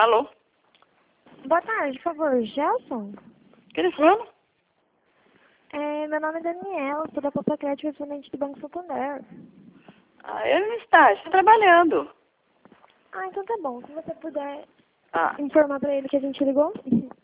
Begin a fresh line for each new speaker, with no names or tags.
Alô?
Boa tarde, por favor, Gelson?
Quem tá falando?
Meu nome é Daniela, sou da Papacrete, correspondente do Banco Santander.
Ele não está trabalhando.
Então tá bom, se você puder
Ah.
informar pra ele que a gente ligou.